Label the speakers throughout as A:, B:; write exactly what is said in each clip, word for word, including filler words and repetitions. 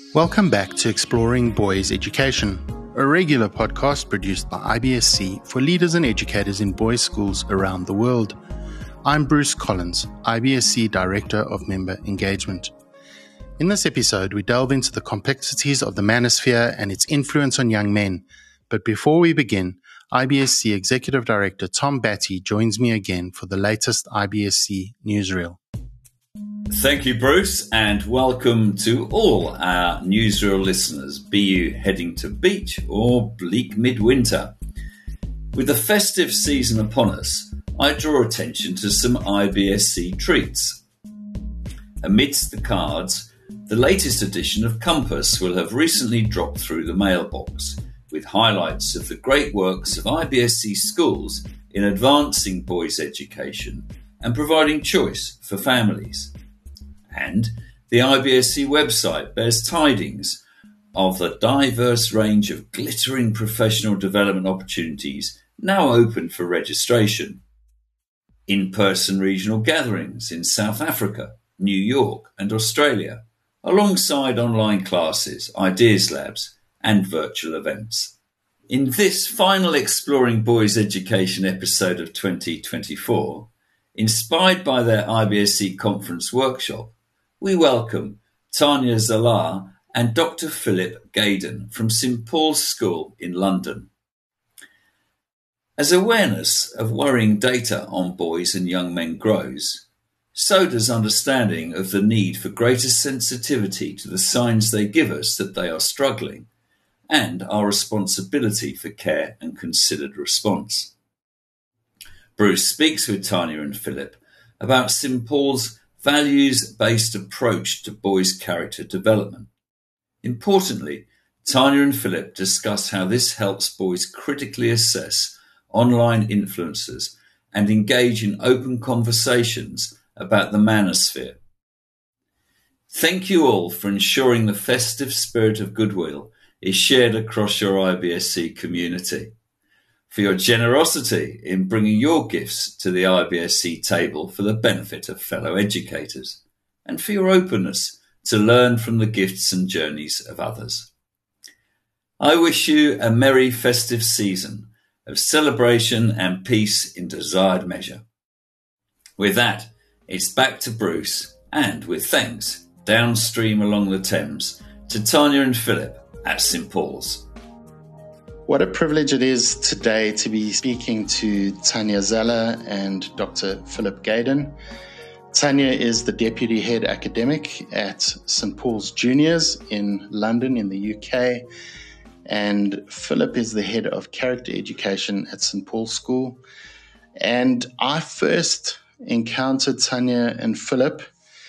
A: Welcome back to Exploring Boys Education, a regular podcast produced by I B S C for leaders and educators in boys' schools around the world. I'm Bruce Collins, I B S C Director of Member Engagement. In this episode, we delve into the complexities of the manosphere and its influence on young men. But before we begin, I B S C Executive Director Tom Batty joins me again for the latest I B S C newsreel.
B: Thank you, Bruce, and welcome to all our newsreel listeners, be you heading to beach or bleak midwinter. With the festive season upon us, I draw attention to some I B S C treats. Amidst the cards, the latest edition of Compass will have recently dropped through the mailbox, with highlights of the great works of I B S C schools in advancing boys' education and providing choice for families. And the I B S C website bears tidings of the diverse range of glittering professional development opportunities now open for registration. In-person regional gatherings in South Africa, New York and Australia, alongside online classes, ideas labs and virtual events. In this final Exploring Boys Education episode of twenty twenty-four, inspired by their I B S C conference workshop, we welcome Tanya Zallar and Doctor Philip Gaydon from Saint Paul's School in London. As awareness of worrying data on boys and young men grows, so does understanding of the need for greater sensitivity to the signs they give us that they are struggling and our responsibility for care and considered response. Bruce speaks with Tanya and Philip about Saint Paul's values-based approach to boys' character development. Importantly, Tanya and Philip discuss how this helps boys critically assess online influencers and engage in open conversations about the manosphere. Thank you all for ensuring the festive spirit of goodwill is shared across your I B S C community, for your generosity in bringing your gifts to the I B S C table for the benefit of fellow educators, and for your openness to learn from the gifts and journeys of others. I wish you a merry festive season of celebration and peace in desired measure. With that, it's back to Bruce, and with thanks downstream along the Thames to Tanya and Philip at Saint Paul's.
A: What a privilege it is today to be speaking to Tanya Zallar and Doctor Philip Gaydon. Tanya is the Deputy Head Academic at Saint Paul's Juniors in London in the U K, and Philip is the Head of Character Education at Saint Paul's School. And I first encountered Tanya and Philip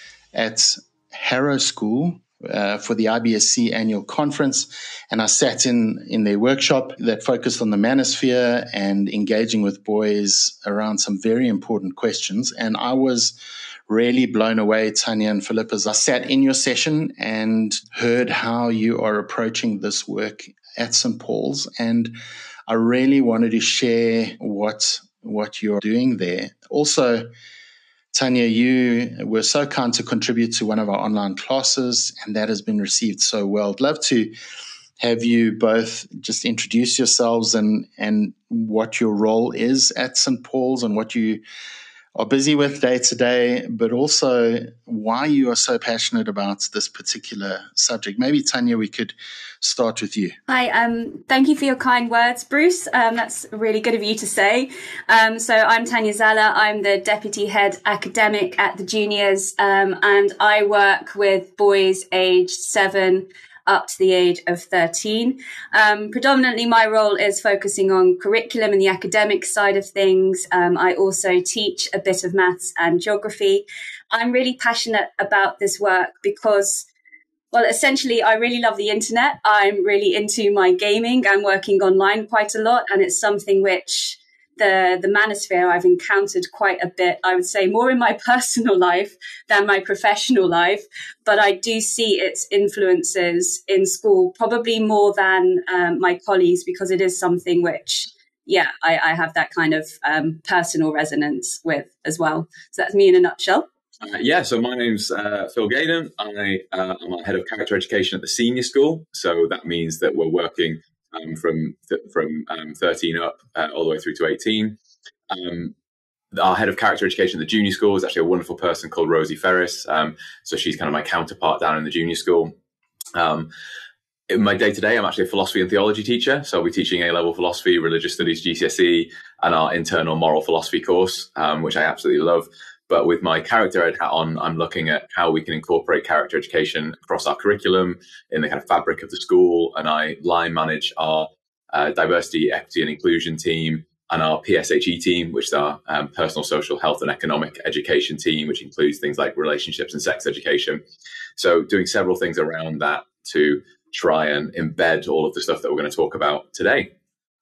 A: at Harrow School Uh, for the I B S C annual conference, and I sat in in their workshop that focused on the manosphere and engaging with boys around some very important questions. And I was really blown away, Tanya and Philip, as I sat in your session and heard how you are approaching this work at Saint Paul's. And I really wanted to share what what you're doing there. Also, Tanya, you were so kind to contribute to one of our online classes, and that has been received so well. I'd love to have you both just introduce yourselves and, and what your role is at Saint Paul's and what you are busy with day to day, but also why you are so passionate about this particular subject. Maybe, Tanya, we could start with you.
C: Hi, um, thank you for your kind words, Bruce. Um, that's really good of you to say. Um, so I'm Tanya Zallar. I'm the Deputy Head Academic at the Juniors, um, and I work with boys aged seven up to the age of thirteen. Um, predominantly, my role is focusing on curriculum and the academic side of things. Um, I also teach a bit of maths and geography. I'm really passionate about this work because, well, essentially, I really love the internet. I'm really into my gaming and working online quite a lot, and it's something which the the manosphere I've encountered quite a bit, I would say more in my personal life than my professional life, but I do see its influences in school probably more than um, my colleagues, because it is something which, yeah, I, I have that kind of um, personal resonance with as well. So that's me in a nutshell.
D: Uh, yeah, so my name's uh, Phil Gaydon. I uh, am a head of character education at the senior school. So that means that we're working um, from th- from um, thirteen up uh, all the way through to eighteen. Um, our head of character education at the junior school is actually a wonderful person called Rosie Ferris. Um, so she's kind of my counterpart down in the junior school. Um, in my day-to-day, I'm actually a philosophy and theology teacher. So I'll be teaching A-level philosophy, religious studies, G C S E, and our internal moral philosophy course, um, which I absolutely love. But with my character ed hat on, I'm looking at how we can incorporate character education across our curriculum in the kind of fabric of the school. And I line manage our uh, diversity, equity and inclusion team and our P S H E team, which is our um, personal, social, health and economic education team, which includes things like relationships and sex education. So doing several things around that to try and embed all of the stuff that we're going to talk about today.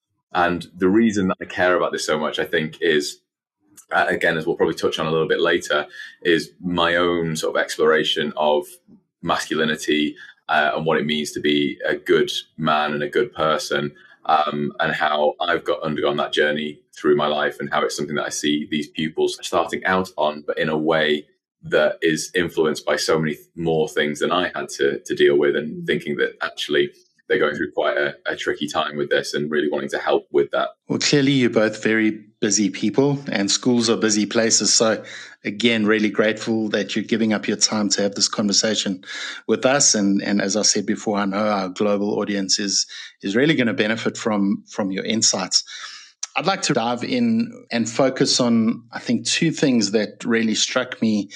D: And the reason that I care about this so much, I think, is Uh, again, as we'll probably touch on a little bit later, is my own sort of exploration of masculinity uh, and what it means to be a good man and a good person, um, and how I've got undergone that journey through my life, and how it's something that I see these pupils starting out on, but in a way that is influenced by so many more things than I had to, to deal with, and thinking that actually they're going through quite a, a tricky time with this and really wanting to help with that.
A: Well, clearly you're both very busy people and schools are busy places. So again, really grateful that you're giving up your time to have this conversation with us. And, and as I said before, I know our global audience is, is really going to benefit from, from your insights. I'd like to dive in and focus on, I think, two things that really struck me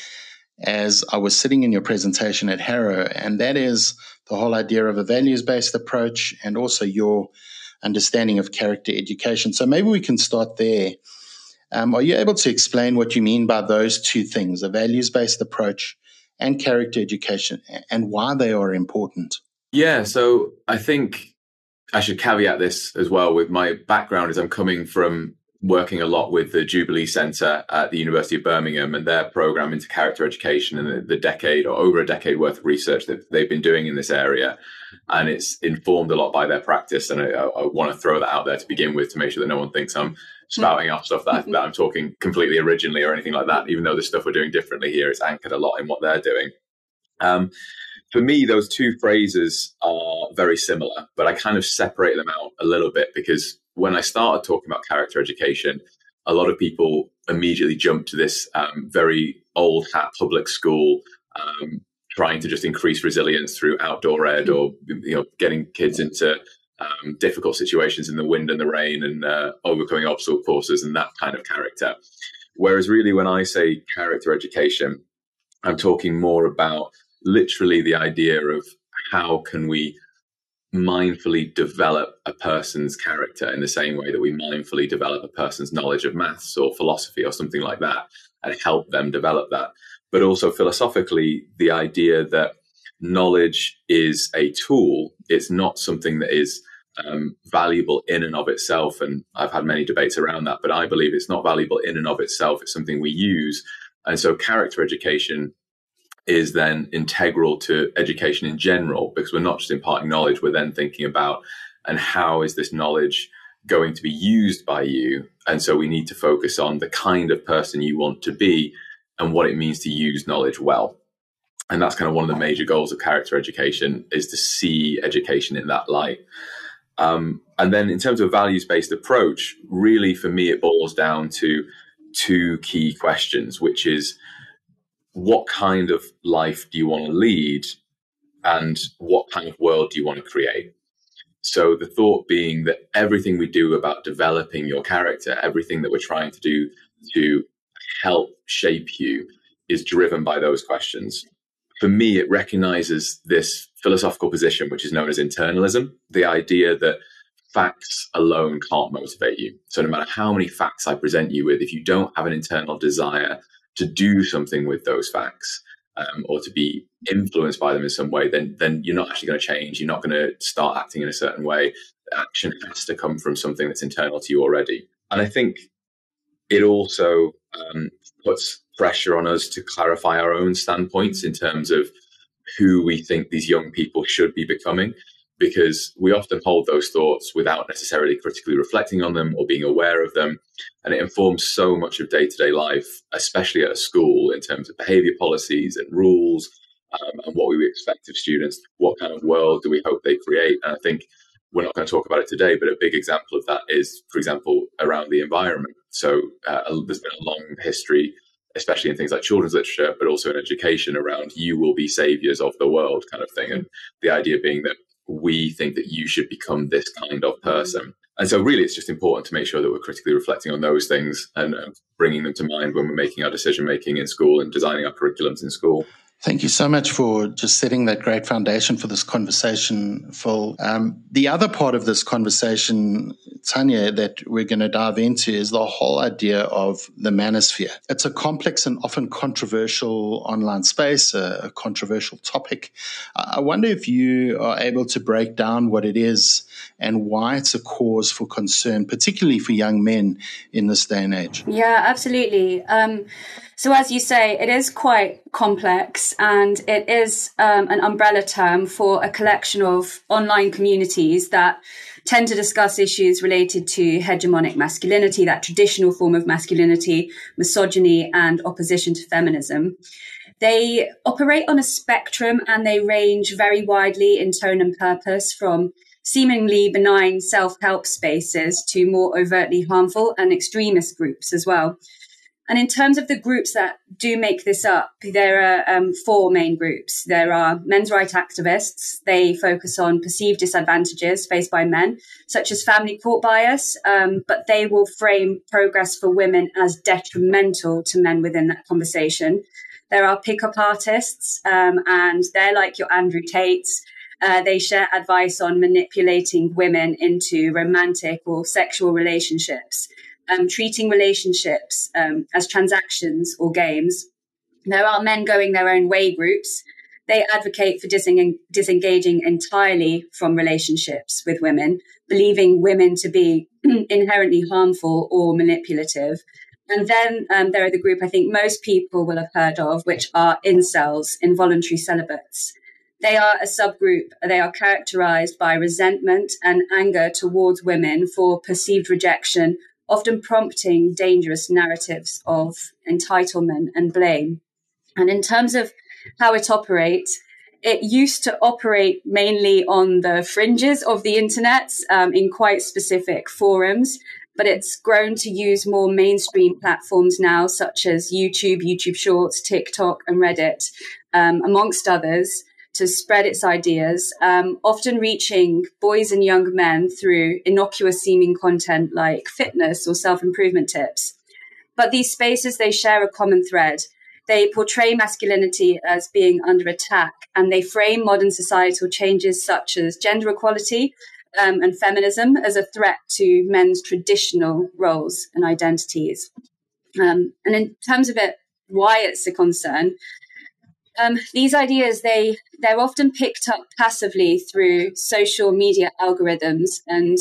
A: as I was sitting in your presentation at Harrow, and that is the whole idea of a values-based approach and also your understanding of character education. So maybe we can start there. Um, are you able to explain what you mean by those two things, a values-based approach and character education, and why they are important?
D: Yeah, so I think I should caveat this as well with my background is I'm coming from working a lot with the Jubilee Centre at the University of Birmingham and their program into character education and the, the decade or over a decade worth of research that they've been doing in this area. And it's informed a lot by their practice. And I, I want to throw that out there to begin with to make sure that no one thinks I'm spouting off stuff that, that I'm talking completely originally or anything like that. Even though the stuff we're doing differently here, it's anchored a lot in what they're doing. Um, for me, those two phrases are very similar, but I kind of separate them out a little bit because when I started talking about character education, a lot of people immediately jumped to this um, very old hat public school, um, trying to just increase resilience through outdoor ed or, you know, getting kids into um, difficult situations in the wind and the rain and uh, overcoming obstacle courses and that kind of character. Whereas really when I say character education, I'm talking more about literally the idea of how can we mindfully develop a person's character in the same way that we mindfully develop a person's knowledge of maths or philosophy or something like that, and help them develop that. But also philosophically, the idea that knowledge is a tool. It's not something that is um, valuable in and of itself. And I've had many debates around that, but I believe it's not valuable in and of itself. It's something we use. And so character education is then integral to education in general, because we're not just imparting knowledge, we're then thinking about, and how is this knowledge going to be used by you? And so we need to focus on the kind of person you want to be and what it means to use knowledge well. And that's kind of one of the major goals of character education, is to see education in that light. Um, and then in terms of a values-based approach, really for me, it boils down to two key questions, which is, what kind of life do you want to lead, and what kind of world do you want to create? So the thought being that everything we do about developing your character, everything that we're trying to do to help shape you, is driven by those questions. For me, it recognizes this philosophical position, which is known as internalism, the idea that facts alone can't motivate you. So no matter how many facts I present you with, if you don't have an internal desire to do something with those facts, um, or to be influenced by them in some way, then then you're not actually going to change. You're not going to start acting in a certain way. The action has to come from something that's internal to you already. And I think it also um, puts pressure on us to clarify our own standpoints in terms of who we think these young people should be becoming. because we often hold those thoughts without necessarily critically reflecting on them or being aware of them. And it informs so much of day-to-day life, especially at a school, in terms of behavior policies and rules, um, and what we expect of students. What kind of world do we hope they create? And I think we're not going to talk about it today, but a big example of that is, for example, around the environment. So uh, there's been a long history, especially in things like children's literature, but also in education, around you will be saviors of the world kind of thing. And the idea being that we think that you should become this kind of person. And so really, it's just important to make sure that we're critically reflecting on those things and uh, bringing them to mind when we're making our decision making in school and designing our curriculums in school.
A: Thank you so much for just setting that great foundation for this conversation, Phil. Um, the other part of this conversation, Tanya, that we're going to dive into is the whole idea of the manosphere. It's a complex and often controversial online space, a, a controversial topic. I wonder if you are able to break down what it is and why it's a cause for concern, particularly for young men in this day and age.
C: Yeah, absolutely. Um, so as you say, it is quite complex, and it is um, an umbrella term for a collection of online communities that tend to discuss issues related to hegemonic masculinity, that traditional form of masculinity, misogyny, and opposition to feminism. They operate on a spectrum, and they range very widely in tone and purpose, from seemingly benign self-help spaces to more overtly harmful and extremist groups as well. And in terms of the groups that do make this up, there are um, four main groups. There are men's rights activists. They focus on perceived disadvantages faced by men, such as family court bias, um, but they will frame progress for women as detrimental to men within that conversation. There are pickup artists, um, and they're like your Andrew Tates. Uh, they share advice on manipulating women into romantic or sexual relationships. Um, treating relationships um, as transactions or games. There are men going their own way groups. They advocate for diseng- disengaging entirely from relationships with women, believing women to be inherently harmful or manipulative. And then um, there are the group I think most people will have heard of, which are incels, involuntary celibates. They are a subgroup. They are characterized by resentment and anger towards women for perceived rejection, often prompting dangerous narratives of entitlement and blame. And in terms of how it operates, it used to operate mainly on the fringes of the internet, um, in quite specific forums, but it's grown to use more mainstream platforms now, such as YouTube, YouTube Shorts, TikTok, and Reddit, um, amongst others, to spread its ideas, um, often reaching boys and young men through innocuous seeming content like fitness or self-improvement tips. But these spaces, they share a common thread. They portray masculinity as being under attack, and they frame modern societal changes such as gender equality um, and feminism as a threat to men's traditional roles and identities. Um, and in terms of it, why it's a concern, Um, these ideas, they, they're often picked up passively through social media algorithms. And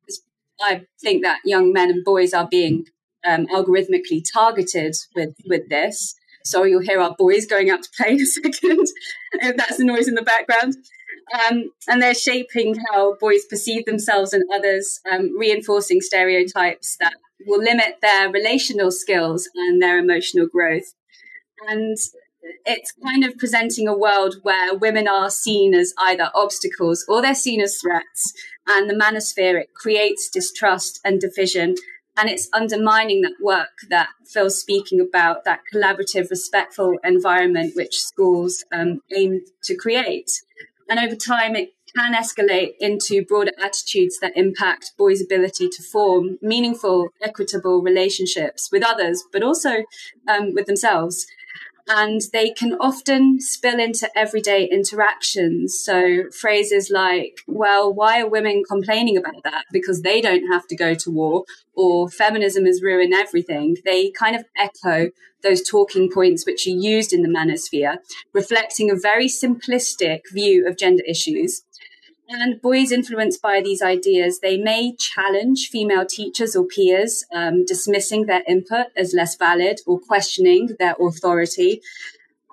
C: I think that young men and boys are being um, algorithmically targeted with, with this. So you'll hear our boys going out to play in a second, if that's the noise in the background. Um, and they're shaping how boys perceive themselves and others, um, reinforcing stereotypes that will limit their relational skills and their emotional growth. And it's kind of presenting a world where women are seen as either obstacles or they're seen as threats. And the manosphere, it creates distrust and division. And it's undermining that work that Phil's speaking about, that collaborative, respectful environment which schools um, aim to create. And over time, it can escalate into broader attitudes that impact boys' ability to form meaningful, equitable relationships with others, but also um, with themselves. And they can often spill into everyday interactions. So phrases like, well, why are women complaining about that? Because they don't have to go to war, or feminism has ruined everything. They kind of echo those talking points which are used in the manosphere, reflecting a very simplistic view of gender issues. And boys influenced by these ideas, they may challenge female teachers or peers, um, dismissing their input as less valid or questioning their authority.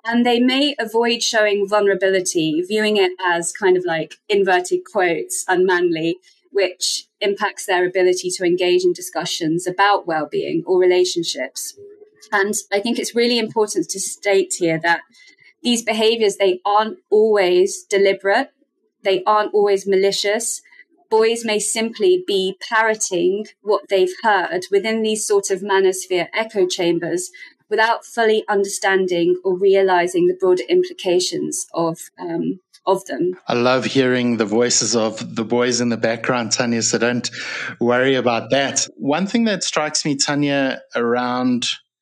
C: And they may avoid showing vulnerability, viewing it as kind of like inverted quotes, unmanly, which impacts their ability to engage in discussions about well-being or relationships. And I think it's really important to state here that these behaviors, they aren't always deliberate. They aren't always malicious. Boys may simply be parroting what they've heard within these sort of manosphere echo chambers without fully understanding or realizing the broader implications of um, of them.
A: I love hearing the voices of the boys in the background, Tanya, so don't worry about that. One thing that strikes me, Tanya, around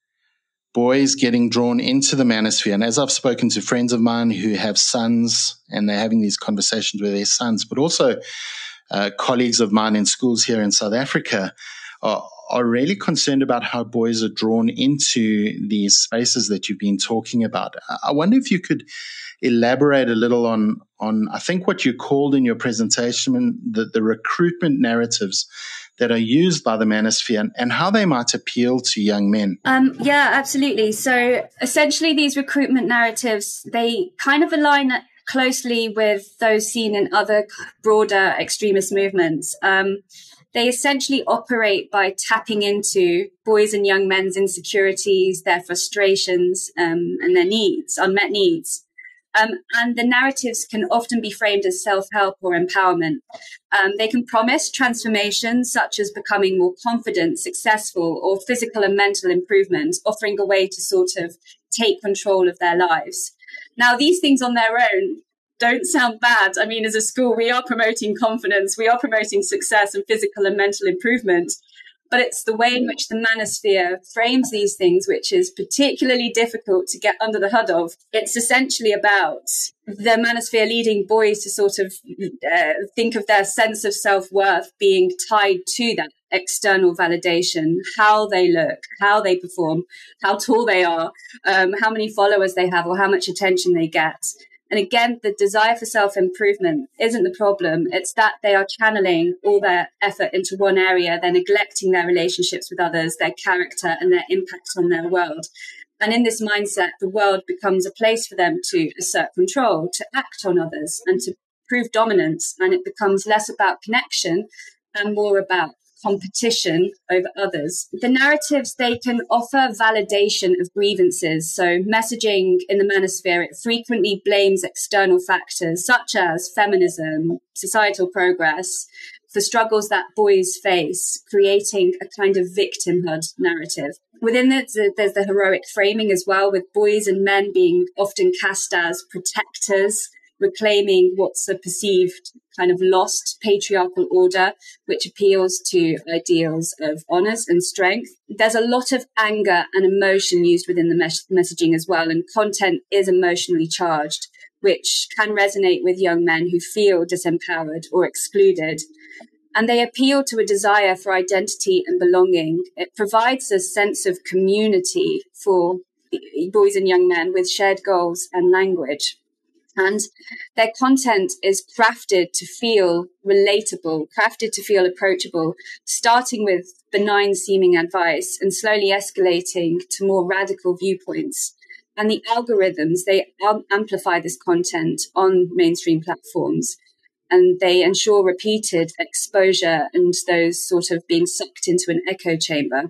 A: boys getting drawn into the manosphere, and as I've spoken to friends of mine who have sons and they're having these conversations with their sons, but also uh, colleagues of mine in schools here in South Africa, are, are really concerned about how boys are drawn into these spaces that you've been talking about. I wonder if you could elaborate a little on, on I think what you called in your presentation, the, the recruitment narratives that are used by the manosphere and, and how they might appeal to young men.
C: Um, yeah, absolutely. So essentially these recruitment narratives, they kind of align closely with those seen in other broader extremist movements. Um, They essentially operate by tapping into boys and young men's insecurities, their frustrations, um, and their needs, unmet needs. Um, and the narratives can often be framed as self-help or empowerment. Um, they can promise transformation, such as becoming more confident, successful, or physical and mental improvement, offering a way to sort of take control of their lives. Now, these things on their own don't sound bad. I mean, as a school, we are promoting confidence, we are promoting success and physical and mental improvement. But it's the way in which the manosphere frames these things, which is particularly difficult to get under the hood of. It's essentially about the manosphere leading boys to sort of uh, think of their sense of self-worth being tied to that external validation, how they look, how they perform, how tall they are, um, how many followers they have, or how much attention they get. And again, the desire for self-improvement isn't the problem. It's that they are channeling all their effort into one area. They're neglecting their relationships with others, their character, and their impact on their world. And in this mindset, the world becomes a place for them to assert control, to act on others, and to prove dominance. And it becomes less about connection and more about competition over others. The narratives, they can offer validation of grievances. So messaging in the manosphere, it frequently blames external factors such as feminism, societal progress, for struggles that boys face, creating a kind of victimhood narrative. Within it, there's the heroic framing as well, with boys and men being often cast as protectors, reclaiming what's a perceived kind of lost patriarchal order, which appeals to ideals of honors and strength. There's a lot of anger and emotion used within the mes- messaging as well, and content is emotionally charged, which can resonate with young men who feel disempowered or excluded. And they appeal to a desire for identity and belonging. It provides a sense of community for boys and young men with shared goals and language. And their content is crafted to feel relatable, crafted to feel approachable, starting with benign seeming advice and slowly escalating to more radical viewpoints. And the algorithms, they amplify this content on mainstream platforms, and they ensure repeated exposure and those sort of being sucked into an echo chamber.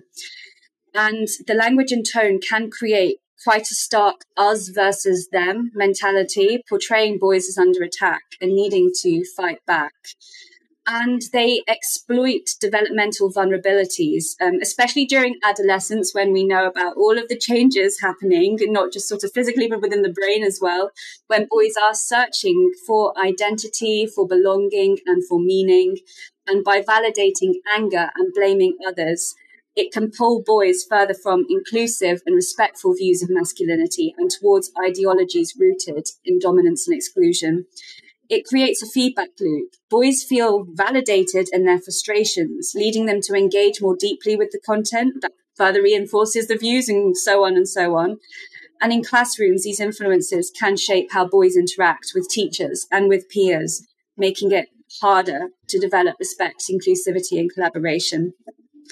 C: And the language and tone can create quite a stark us versus them mentality, portraying boys as under attack and needing to fight back. And they exploit developmental vulnerabilities, um, especially during adolescence, when we know about all of the changes happening, not just sort of physically, but within the brain as well, when boys are searching for identity, for belonging, and for meaning. And by validating anger and blaming others, it can pull boys further from inclusive and respectful views of masculinity and towards ideologies rooted in dominance and exclusion. It creates a feedback loop. Boys feel validated in their frustrations, leading them to engage more deeply with the content that further reinforces the views, and so on and so on. And in classrooms, these influences can shape how boys interact with teachers and with peers, making it harder to develop respect, inclusivity, and collaboration.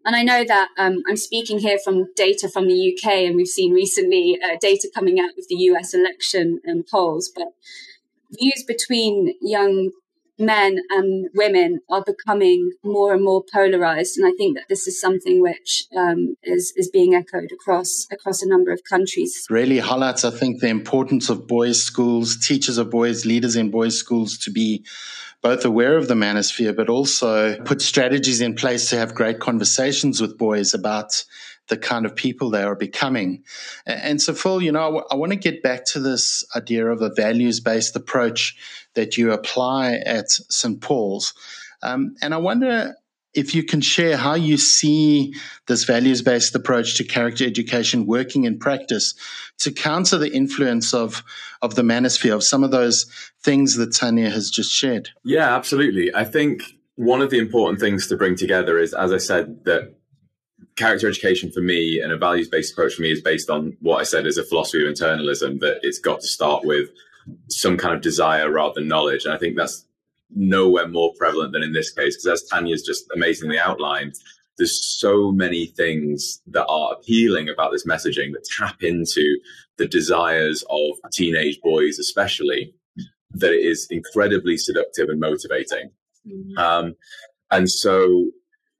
C: And I know that um, I'm speaking here from data from the U K, and we've seen recently uh, data coming out of the U S election um, polls, but views between young men and women are becoming more and more polarized. And I think that this is something which um, is, is being echoed across across a number of countries.
A: Really highlights, I think, the importance of boys' schools, teachers of boys, leaders in boys' schools to be both aware of the manosphere, but also put strategies in place to have great conversations with boys about the kind of people they are becoming. And so, Phil, you know, I, w- I want to get back to this idea of a values-based approach that you apply at Saint Paul's. Um, and I wonder if you can share how you see this values-based approach to character education working in practice to counter the influence of, of the manosphere, of some of those things that Tanya has just shared.
D: Yeah, absolutely. I think one of the important things to bring together is, as I said, that character education for me and a values-based approach for me is based on what I said is a philosophy of internalism, that it's got to start with some kind of desire rather than knowledge. And I think that's nowhere more prevalent than in this case, because as Tanya's just amazingly outlined, there's so many things that are appealing about this messaging that tap into the desires of teenage boys especially, that it is incredibly seductive and motivating. Mm-hmm. Um, and so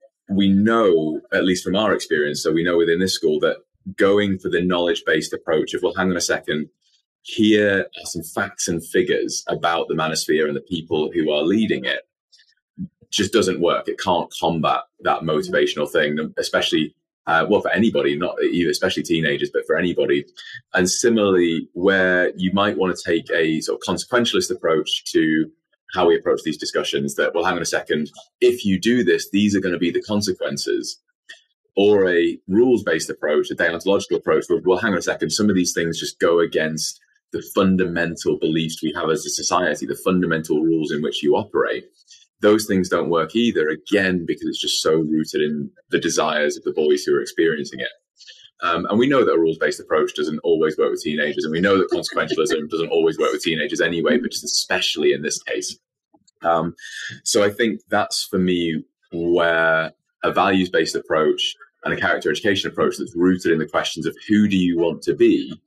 D: we know, at least from our experience, so we know within this school that going for the knowledge-based approach of, well, hang on a second, here are some facts and figures about the manosphere and the people who are leading it, just doesn't work. It can't combat that motivational thing, especially, uh, well, for anybody, not even especially teenagers, but for anybody. And similarly, where you might want to take a sort of consequentialist approach to how we approach these discussions, that, well, hang on a second, if you do this, these are going to be the consequences, or a rules-based approach, a deontological approach, where, well, hang on a second, some of these things just go against the fundamental beliefs we have as a society, the fundamental rules in which you operate. Those things don't work either, again, because it's just so rooted in the desires of the boys who are experiencing it. Um, and we know that a rules-based approach doesn't always work with teenagers, and we know that consequentialism doesn't always work with teenagers anyway, but just especially in this case. Um, so I think that's, for me, where a values-based approach and a character education approach that's rooted in the questions of who do you want to be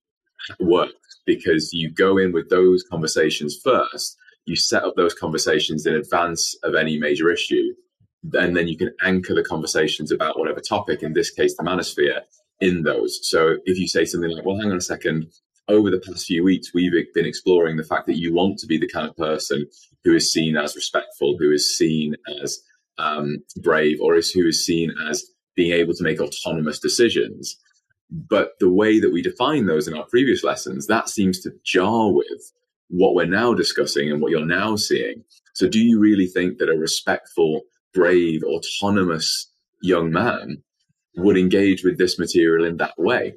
D: works, because you go in with those conversations first, you set up those conversations in advance of any major issue, and then you can anchor the conversations about whatever topic, in this case, the manosphere, in those. So if you say something like, well, hang on a second, over the past few weeks, we've been exploring the fact that you want to be the kind of person who is seen as respectful, who is seen as um, brave, or is, who is seen as being able to make autonomous decisions. But the way that we define those in our previous lessons, that seems to jar with what we're now discussing and what you're now seeing. So do you really think that a respectful, brave, autonomous young man would engage with this material in that way?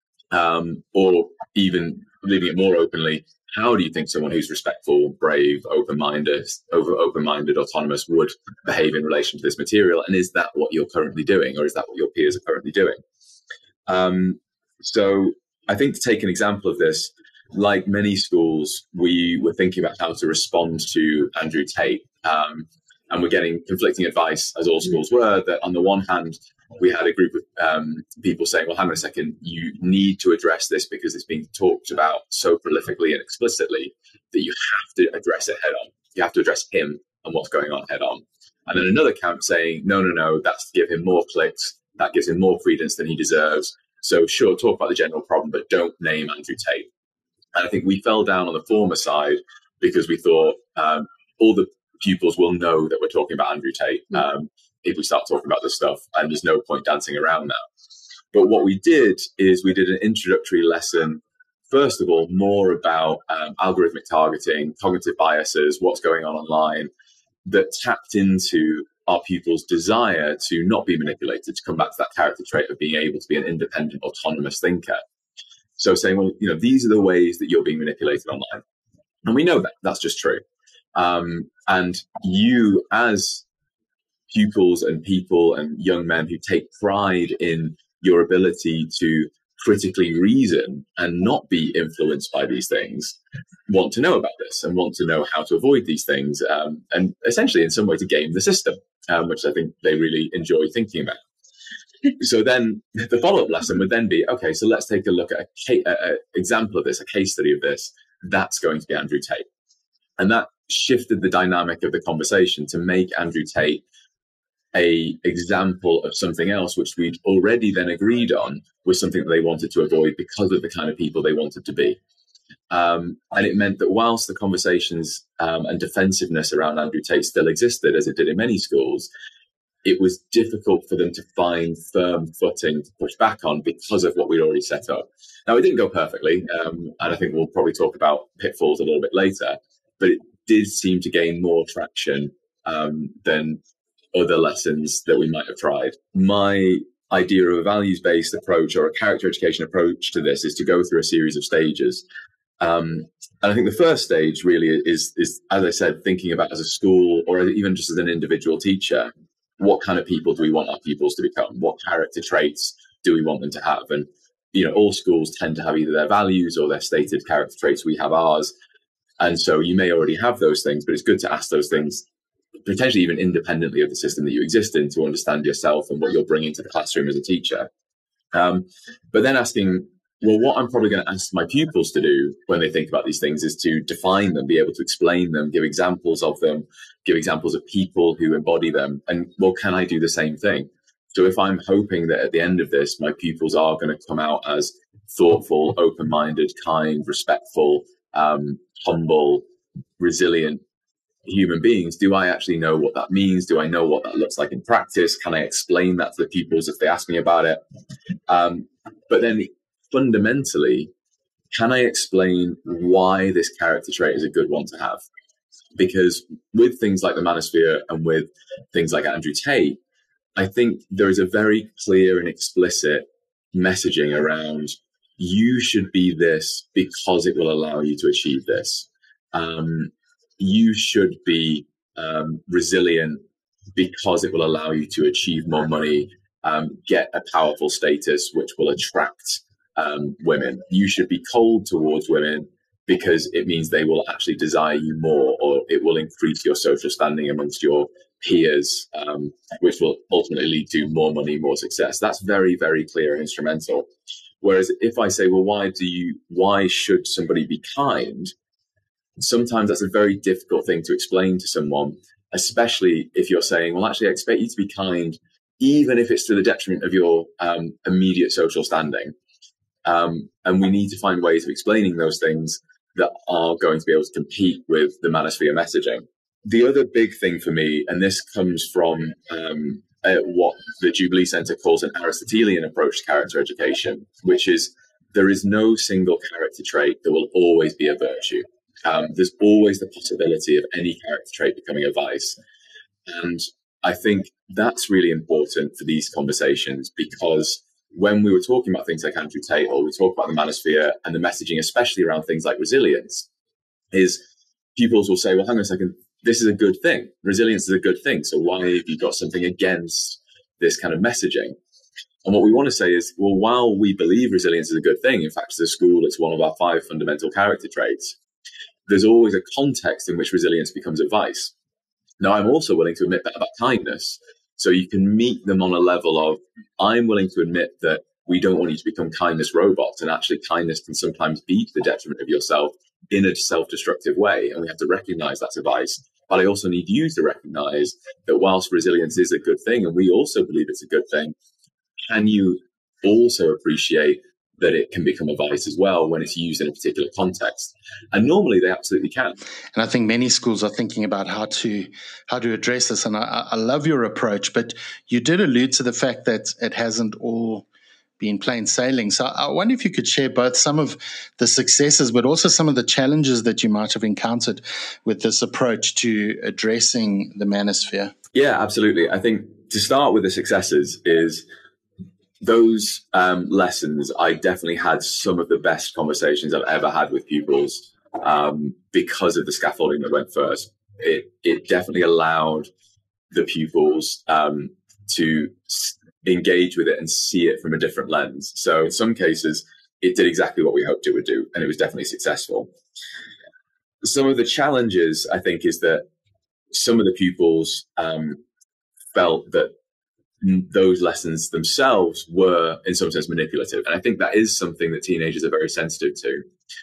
D: Um, or even leaving it more openly, how do you think someone who's respectful, brave, open-minded, over open-minded, autonomous would behave in relation to this material? And is that what you're currently doing, or is that what your peers are currently doing? Um, so I think, to take an example of this, like many schools, we were thinking about how to respond to Andrew Tate. Um, and we're getting conflicting advice, as all schools were, that on the one hand, we had a group of um, people saying, well, hang on a second, you need to address this because it's being talked about so prolifically and explicitly that you have to address it head on. You have to address him and what's going on head on. And then another camp saying, no, no, no, that's to give him more clicks. That gives him more credence than he deserves. So sure, talk about the general problem, but don't name Andrew Tate. And I think we fell down on the former side because we thought um, all the pupils will know that we're talking about Andrew Tate um, if we start talking about this stuff, and there's no point dancing around that. But what we did is we did an introductory lesson, first of all, more about um, algorithmic targeting, cognitive biases, what's going on online, that tapped into our pupils' desire to not be manipulated, to come back to that character trait of being able to be an independent, autonomous thinker. So saying, well, you know, these are the ways that you're being manipulated online. And we know that that's just true. Um, and you, as pupils and people and young men who take pride in your ability to critically reason and not be influenced by these things, want to know about this and want to know how to avoid these things, um, and essentially in some way to game the system, um, which I think they really enjoy thinking about. So then the follow-up lesson would then be, okay, so let's take a look at an example of this, a case study of this. That's going to be Andrew Tate. And that shifted the dynamic of the conversation to make Andrew Tate a example of something else, which we'd already then agreed on was something that they wanted to avoid because of the kind of people they wanted to be. Um, and it meant that whilst the conversations um, and defensiveness around Andrew Tate still existed, as it did in many schools, it was difficult for them to find firm footing to push back on because of what we'd already set up. Now, it didn't go perfectly, um, and I think we'll probably talk about pitfalls a little bit later, but it did seem to gain more traction um, than other lessons that we might have tried. My idea of a values-based approach or a character education approach to this is to go through a series of stages. Um, and I think the first stage really is, is, as I said, thinking about as a school or even just as an individual teacher, what kind of people do we want our pupils to become? What character traits do we want them to have? And, you know, all schools tend to have either their values or their stated character traits. We have ours. And so you may already have those things, but it's good to ask those things potentially even independently of the system that you exist in to understand yourself and what you're bringing to the classroom as a teacher. Um, but then asking, well, what I'm probably going to ask my pupils to do when they think about these things is to define them, be able to explain them, give examples of them, give examples of people who embody them. And, well, can I do the same thing? So if I'm hoping that at the end of this, my pupils are going to come out as thoughtful, open-minded, kind, respectful, um, humble, resilient human beings, do I actually know what that means? Do I know what that looks like in practice? Can I explain that to the pupils if they ask me about it? Um, but then fundamentally, can I explain why this character trait is a good one to have? Because with things like the Manosphere and with things like Andrew Tate, I think there is a very clear and explicit messaging around you should be this because it will allow you to achieve this. Um, you should be um, resilient because it will allow you to achieve more money, um, get a powerful status, which will attract um, women. You should be cold towards women because it means they will actually desire you more, or it will increase your social standing amongst your peers, um, which will ultimately lead to more money, more success. That's very, very clear and instrumental. Whereas if I say, well, why do you, why should somebody be kind? Sometimes that's a very difficult thing to explain to someone, especially if you're saying, well, actually, I expect you to be kind, even if it's to the detriment of your um, immediate social standing. Um, and we need to find ways of explaining those things that are going to be able to compete with the Manosphere messaging. The other big thing for me, and this comes from um, uh, what the Jubilee Centre calls an Aristotelian approach to character education, which is there is no single character trait that will always be a virtue. Um, there's always the possibility of any character trait becoming a vice. And I think that's really important for these conversations, because when we were talking about things like Andrew Tate, or we talk about the Manosphere and the messaging, especially around things like resilience, is pupils will say, well, hang on a second, this is a good thing. Resilience is a good thing. So why have you got something against this kind of messaging? And what we want to say is, well, while we believe resilience is a good thing, in fact, as a school, it's one of our five fundamental character traits, there's always a context in which resilience becomes a vice. Now, I'm also willing to admit that about kindness. So you can meet them on a level of, I'm willing to admit that we don't want you to become kindness robots, and actually kindness can sometimes be to the detriment of yourself in a self-destructive way, and we have to recognize that's a vice. But I also need you to recognize that whilst resilience is a good thing, and we also believe it's a good thing, can you also appreciate that it can become a vice as well when it's used in a particular context? And normally they absolutely can.
A: And I think many schools are thinking about how to how to address this. And I, I love your approach, but you did allude to the fact that it hasn't all been plain sailing. So I wonder if you could share both some of the successes, but also some of the challenges that you might have encountered with this approach to addressing the Manosphere.
D: Yeah, absolutely. I think to start with the successes is those um, lessons. I definitely had some of the best conversations I've ever had with pupils um, because of the scaffolding that went first. It it definitely allowed the pupils um, to engage with it and see it from a different lens. So in some cases, it did exactly what we hoped it would do, and it was definitely successful. Some of the challenges, I think, is that some of the pupils um, felt that those lessons themselves were in some sense manipulative. And I think that is something that teenagers are very sensitive to.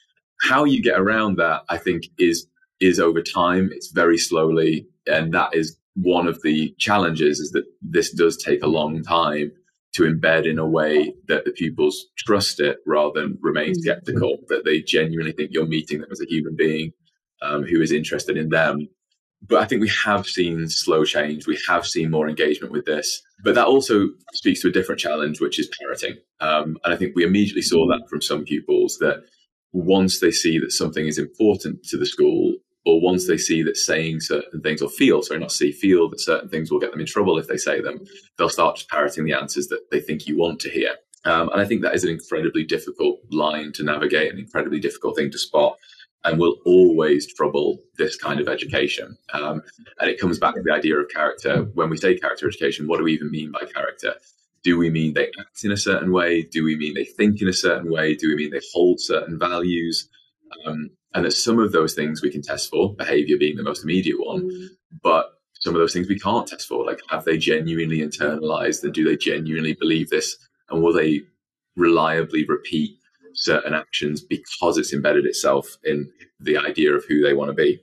D: How you get around that, I think, is is over time. It's very slowly. And that is one of the challenges, is that this does take a long time to embed in a way that the pupils trust it rather than remain skeptical, that they genuinely think you're meeting them as a human being um, who is interested in them. But I think we have seen slow change. We have seen more engagement with this. But that also speaks to a different challenge, which is parroting. Um, and I think we immediately saw that from some pupils, that once they see that something is important to the school, or once they see that saying certain things, or feel, sorry, not see, feel that certain things will get them in trouble if they say them, they'll start just parroting the answers that they think you want to hear. Um, and I think that is an incredibly difficult line to navigate, an incredibly difficult thing to spot, and will always trouble this kind of education. Um, and it comes back to the idea of character. When we say character education, what do we even mean by character? Do we mean they act in a certain way? Do we mean they think in a certain way? Do we mean they hold certain values? Um, and that some of those things we can test for, behavior being the most immediate one, mm. but some of those things we can't test for, like have they genuinely internalized, and do they genuinely believe this, and will they reliably repeat certain actions because it's embedded itself in the idea of who they want to be.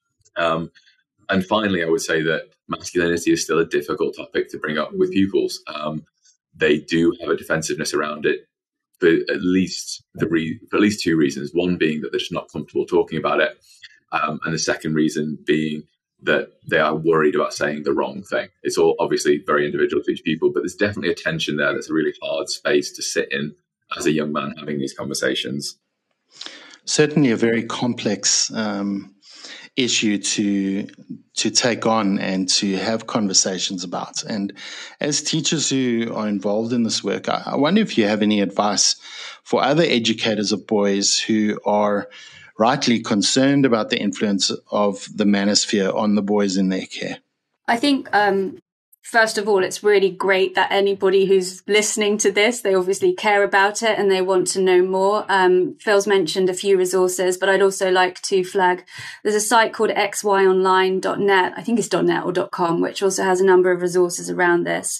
D: Um, and finally, I would say that masculinity is still a difficult topic to bring up with pupils. Um, they do have a defensiveness around it, for at least the re- for at least two reasons. One being that they're just not comfortable talking about it, um, and the second reason being that they are worried about saying the wrong thing. It's all obviously very individual to each people, but there's definitely a tension there that's a really hard space to sit in as a young man having these conversations.
A: Certainly a very complex um, issue to to take on and to have conversations about. And as teachers who are involved in this work, I, I wonder if you have any advice for other educators of boys who are rightly concerned about the influence of the manosphere on the boys in their care.
C: I think, um, first of all, it's really great that anybody who's listening to this, they obviously care about it and they want to know more. Um, Phil's mentioned a few resources, but I'd also like to flag, there's a site called x y online dot net, I think it's .net or .com, which also has a number of resources around this.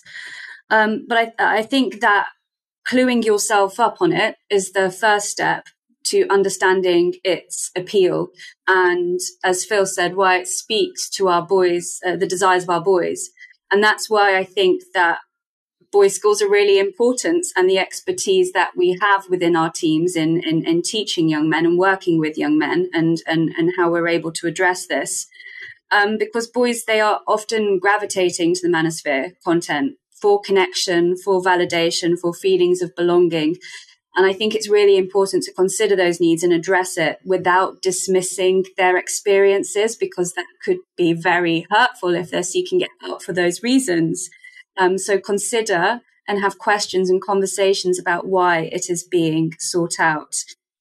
C: Um, but I, I think that cluing yourself up on it is the first step to understanding its appeal. And as Phil said, why it speaks to our boys, uh, the desires of our boys. And that's why I think that boys' schools are really important, and the expertise that we have within our teams in, in, in teaching young men and working with young men, and, and, and how we're able to address this. Um, because boys, they are often gravitating to the manosphere content for connection, for validation, for feelings of belonging. And I think it's really important to consider those needs and address it without dismissing their experiences, because that could be very hurtful if they're seeking it out for those reasons. Um, so consider and have questions and conversations about why it is being sought out.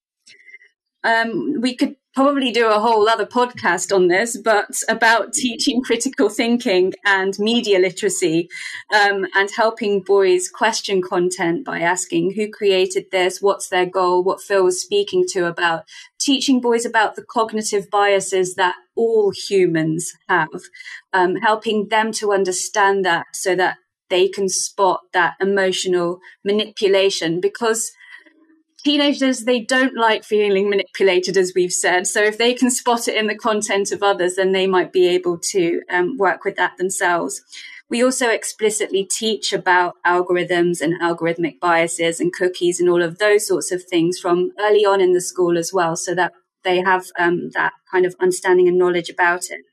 C: Um, we could probably do a whole other podcast on this, but about teaching critical thinking and media literacy, um, and helping boys question content by asking who created this, what's their goal, what Phil was speaking to about teaching boys about the cognitive biases that all humans have, um, helping them to understand that so that they can spot that emotional manipulation, because teenagers, they don't like feeling manipulated, as we've said. So if they can spot it in the content of others, then they might be able to um, work with that themselves. We also explicitly teach about algorithms and algorithmic biases and cookies and all of those sorts of things from early on in the school as well, so that they have um, that kind of understanding and knowledge about it.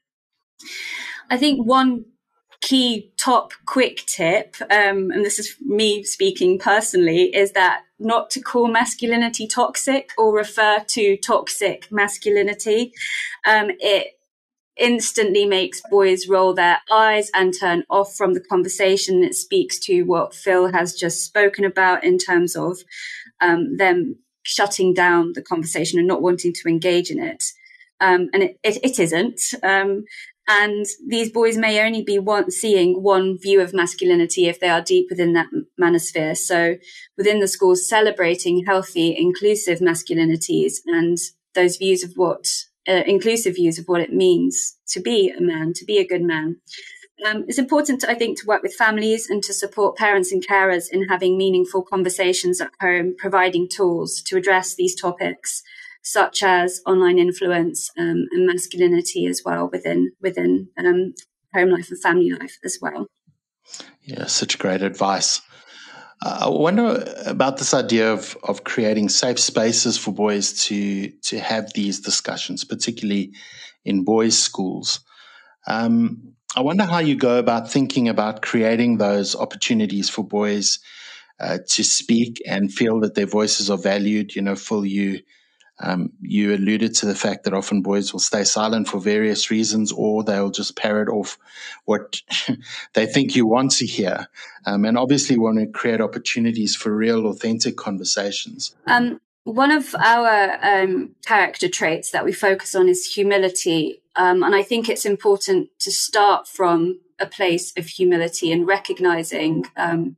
C: I think one key top quick tip, um, and this is me speaking personally, is that not to call masculinity toxic or refer to toxic masculinity. Um, it instantly makes boys roll their eyes and turn off from the conversation. It speaks to what Phil has just spoken about in terms of um, them shutting down the conversation and not wanting to engage in it. Um, and it, it, it isn't. Um, And these boys may only be one, seeing one view of masculinity if they are deep within that manosphere. So within the schools, celebrating healthy, inclusive masculinities and those views of what, uh, inclusive views of what it means to be a man, to be a good man. Um, it's important, I think, to work with families and to support parents and carers in having meaningful conversations at home, providing tools to address these topics, such as online influence um, and masculinity as well within within um, home life and family life as well.
A: Yeah, such great advice. Uh, I wonder about this idea of of creating safe spaces for boys to to have these discussions, particularly in boys' schools. Um, I wonder how you go about thinking about creating those opportunities for boys uh, to speak and feel that their voices are valued. You know, Phil, you um, you alluded to the fact that often boys will stay silent for various reasons, or they'll just parrot off what they think you want to hear. Um, and obviously want to create opportunities for real, authentic conversations.
C: Um, one of our um, character traits that we focus on is humility. Um, and I think it's important to start from a place of humility and recognizing um,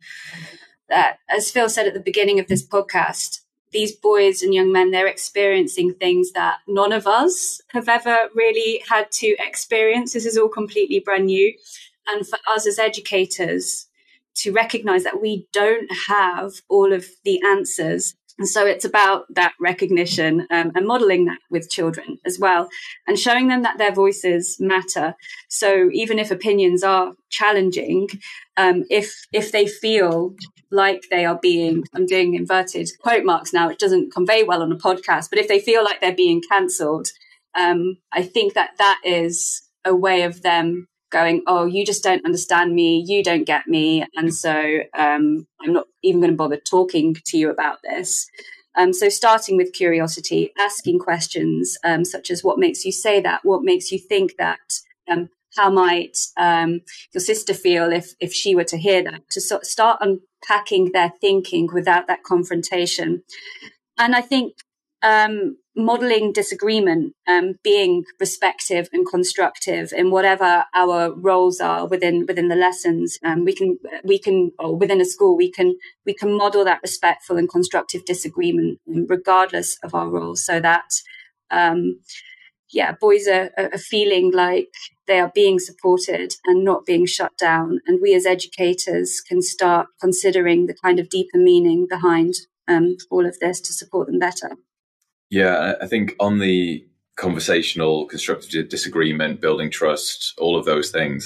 C: that, as Phil said at the beginning of this podcast, these boys and young men, they're experiencing things that none of us have ever really had to experience. This is all completely brand new. And for us as educators to recognize that we don't have all of the answers. And so it's about that recognition um, and modeling that with children as well, and showing them that their voices matter. So even if opinions are challenging, um, if if they feel like they are being, I'm doing inverted quote marks now, it doesn't convey well on a podcast, but if they feel like they're being cancelled, um, I think that that is a way of them going, oh, you just don't understand me, you don't get me, and so um, I'm not even going to bother talking to you about this. Um, so starting with curiosity, asking questions um, such as what makes you say that, what makes you think that, um, how might um, your sister feel if if she were to hear that, to sort of start unpacking their thinking without that confrontation. And I think um, modeling disagreement, um, being respectful and constructive in whatever our roles are within within the lessons, um, we can we can or within a school we can we can model that respectful and constructive disagreement regardless of our roles, so that um, yeah, boys are, are feeling like they are being supported and not being shut down, and we as educators can start considering the kind of deeper meaning behind um, all of this to support them better.
D: Yeah, I think on the conversational, constructive disagreement, building trust, all of those things,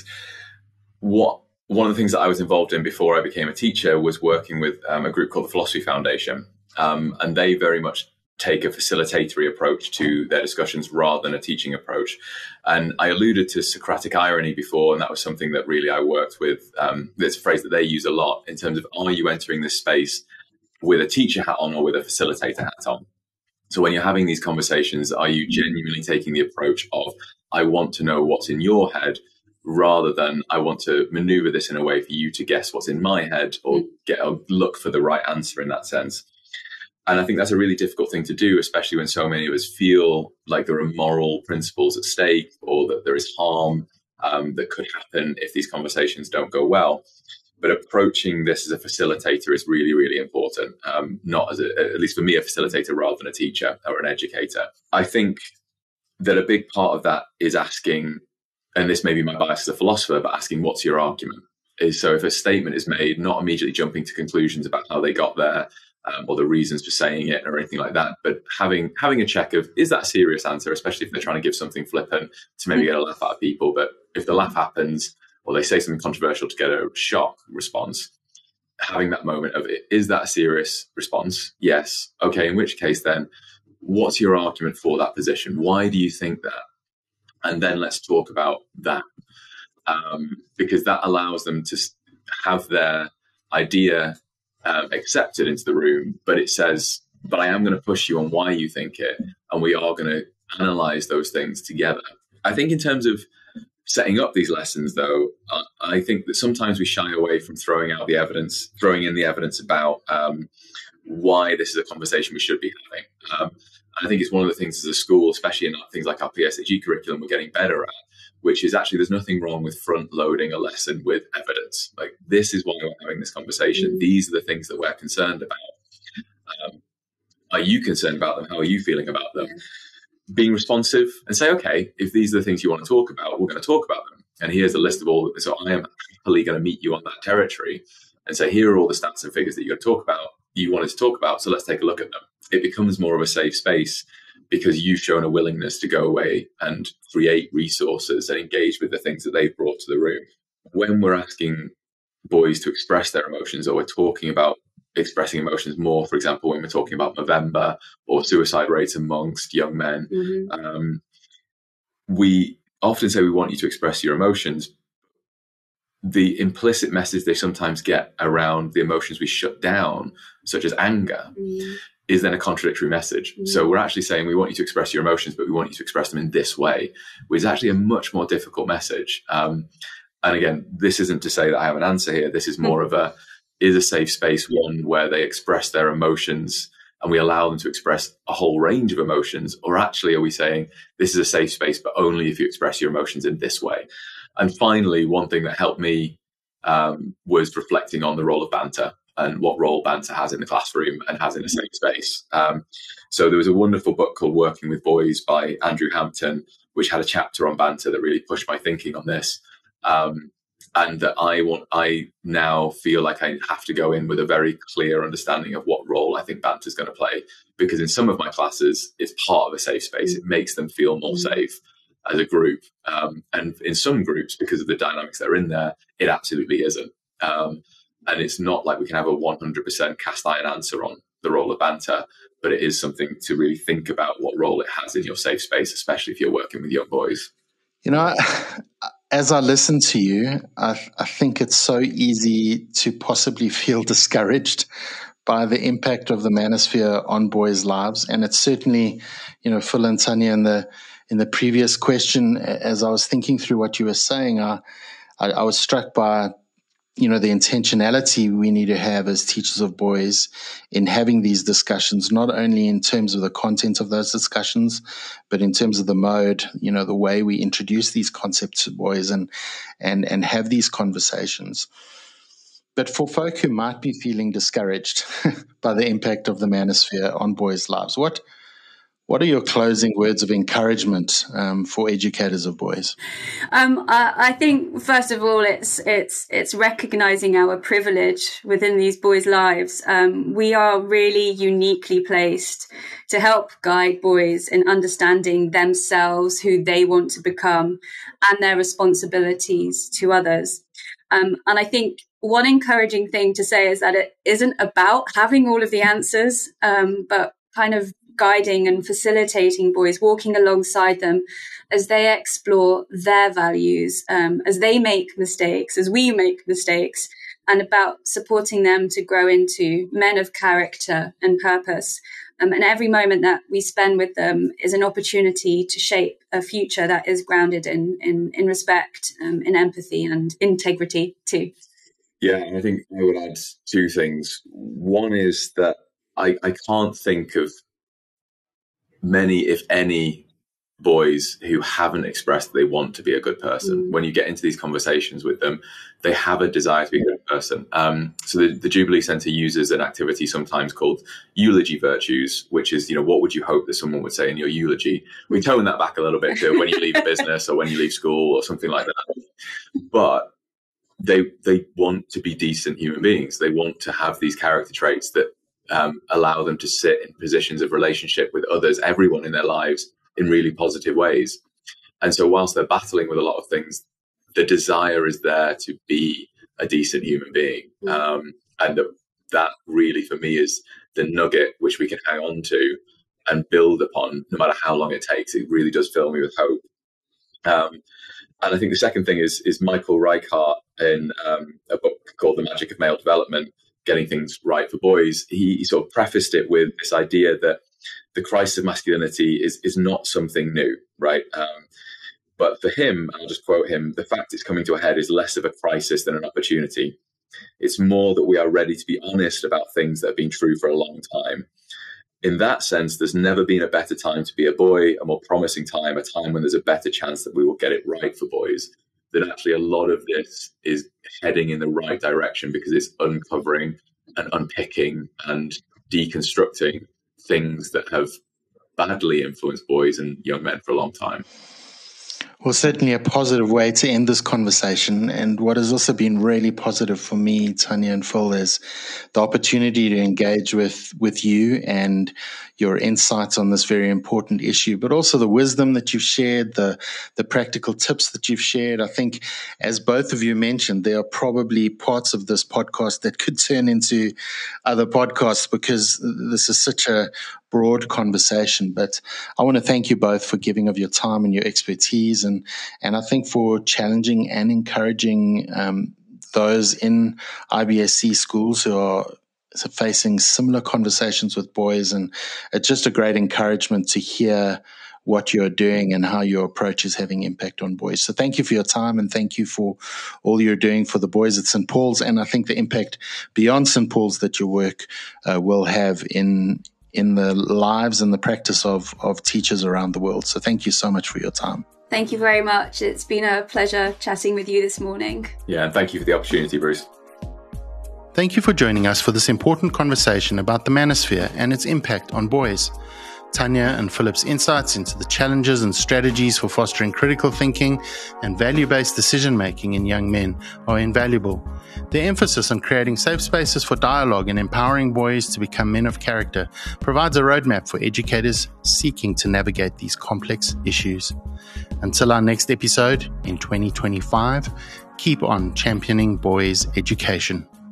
D: what one of the things that I was involved in before I became a teacher was working with um, a group called the Philosophy Foundation. Um, and they very much take a facilitatory approach to their discussions rather than a teaching approach. And I alluded to Socratic irony before, and that was something that really I worked with. Um, it's a phrase that they use a lot in terms of, are you entering this space with a teacher hat on or with a facilitator hat on? So when you're having these conversations, are you genuinely taking the approach of, I want to know what's in your head, rather than I want to maneuver this in a way for you to guess what's in my head or get or look for the right answer in that sense. And I think that's a really difficult thing to do, especially when so many of us feel like there are moral principles at stake, or that there is harm um, that could happen if these conversations don't go well. But approaching this as a facilitator is really, really important, um, not as a, at least for me, a facilitator rather than a teacher or an educator. I think that a big part of that is asking, and this may be my bias as a philosopher, but asking what's your argument? Is so if a statement is made, not immediately jumping to conclusions about how they got there um, or the reasons for saying it or anything like that, but having having a check of, is that a serious answer, especially if they're trying to give something flippant to maybe get a laugh out of people. But if the laugh happens, or they say something controversial to get a shock response, having that moment of, is that a serious response? Yes. Okay, in which case then, what's your argument for that position? Why do you think that? And then let's talk about that. Um, because that allows them to have their idea um, accepted into the room, but it says, but I am going to push you on why you think it, and we are going to analyze those things together. I think in terms of setting up these lessons, though, I think that sometimes we shy away from throwing out the evidence, throwing in the evidence about um, why this is a conversation we should be having. Um, I think it's one of the things as a school, especially in things like our P S H E curriculum, we're getting better at, which is actually there's nothing wrong with front loading a lesson with evidence. Like, this is why we're having this conversation. Mm. These are the things that we're concerned about. Um, are you concerned about them? How are you feeling about them? Being responsive and say, okay, if these are the things you want to talk about, we're going to talk about them. and here's a list of all, so I am happily going to meet you on that territory and say, here are all the stats and figures that you're going to talk about, you wanted to talk about, so let's take a look at them. It becomes more of a safe space because you've shown a willingness to go away and create resources and engage with the things that they've brought to the room. When we're asking boys to express their emotions, or we're talking about expressing emotions more, for example, when we're talking about Movember or suicide rates amongst young men, mm-hmm. um, we often say we want you to express your emotions. The implicit message they sometimes get around the emotions we shut down, such as anger, mm-hmm. is then a contradictory message. Mm-hmm. So we're actually saying we want you to express your emotions, but we want you to express them in this way, which is actually a much more difficult message. Um, and again, this isn't to say that I have an answer here. This is more mm-hmm. of a, is a safe space one where they express their emotions and we allow them to express a whole range of emotions? Or actually, are we saying this is a safe space, but only if you express your emotions in this way? And finally, one thing that helped me um, was reflecting on the role of banter and what role banter has in the classroom and has in a safe space. Um, so there was a wonderful book called Working with Boys by Andrew Hampton, which had a chapter on banter that really pushed my thinking on this. Um, and that I want, I now feel like I have to go in with a very clear understanding of what role I think banter is going to play. Because in some of my classes, it's part of a safe space. It makes them feel more safe as a group. Um, and in some groups, because of the dynamics that are in there, it absolutely isn't. Um, and it's not like we can have a one hundred percent cast iron answer on the role of banter, but it is something to really think about what role it has in your safe space, especially if you're working with young boys.
A: You know, as I listen to you, I, I think it's so easy to possibly feel discouraged by the impact of the manosphere on boys' lives. And it's certainly, you know, Phil and Tanya, in the in the previous question, as I was thinking through what you were saying, I, I, I was struck by, you know, the intentionality we need to have as teachers of boys in having these discussions, not only in terms of the content of those discussions, but in terms of the mode, you know, the way we introduce these concepts to boys and, and, and have these conversations. But for folk who might be feeling discouraged by the impact of the manosphere on boys' lives, what, What are your closing words of encouragement um, for educators of boys?
C: Um, I, I think first of all, it's it's it's recognizing our privilege within these boys' lives. Um, we are really uniquely placed to help guide boys in understanding themselves, who they want to become, and their responsibilities to others. Um, and I think one encouraging thing to say is that it isn't about having all of the answers, um, but kind of guiding and facilitating boys, walking alongside them as they explore their values, um, as they make mistakes, as we make mistakes, and about supporting them to grow into men of character and purpose. Um, and every moment that we spend with them is an opportunity to shape a future that is grounded in in, in respect, um, in empathy and integrity too.
D: Yeah, and I think I would add two things. One is that I, I can't think of many, if any, boys who haven't expressed that they want to be a good person. Mm. When you get into these conversations with them, they have a desire to be a good person. Um, so the, the Jubilee Centre uses an activity sometimes called eulogy virtues, which is, you know, what would you hope that someone would say in your eulogy? We tone that back a little bit to when you leave a business or when you leave school or something like that. But they they want to be decent human beings. They want to have these character traits that um, allow them to sit in positions of relationship with others, everyone in their lives, in really positive ways. And so whilst they're battling with a lot of things, the desire is there to be a decent human being. Um, and the, that really, for me, is the nugget which we can hang on to and build upon, no matter how long it takes. It really does fill me with hope. Um, and I think the second thing is, is Michael Reichardt, in um, a book called The Magic of Male Development, Getting Things Right for Boys. He, he sort of prefaced it with this idea that the crisis of masculinity is is not something new, right? Um, but for him, I'll just quote him, the fact it's coming to a head is less of a crisis than an opportunity. It's more that we are ready to be honest about things that have been true for a long time. In that sense, there's never been a better time to be a boy, a more promising time, a time when there's a better chance that we will get it right for boys. That actually a lot of this is heading in the right direction because it's uncovering and unpicking and deconstructing things that have badly influenced boys and young men for a long time.
A: Well, certainly a positive way to end this conversation. And what has also been really positive for me, Tanya and Phil, is the opportunity to engage with, with you and your insights on this very important issue, but also the wisdom that you've shared, the, the practical tips that you've shared. I think, as both of you mentioned, there are probably parts of this podcast that could turn into other podcasts because this is such a broad conversation. But I want to thank you both for giving of your time and your expertise, and and I think for challenging and encouraging um, those in I B S C schools who are facing similar conversations with boys. And it's just a great encouragement to hear what you're doing and how your approach is having impact on boys. So thank you for your time, and thank you for all you're doing for the boys at Saint Paul's, and I think the impact beyond Saint Paul's that your work uh, will have in in the lives and the practice of, of teachers around the world. So thank you so much for your time.
C: Thank you very much. It's been a pleasure chatting with you this morning.
D: Yeah, and thank you for the opportunity, Bruce.
A: Thank you for joining us for this important conversation about the manosphere and its impact on boys. Tanya and Philip's insights into the challenges and strategies for fostering critical thinking and value-based decision-making in young men are invaluable. Their emphasis on creating safe spaces for dialogue and empowering boys to become men of character provides a roadmap for educators seeking to navigate these complex issues. Until our next episode in twenty twenty-five, keep on championing boys' education.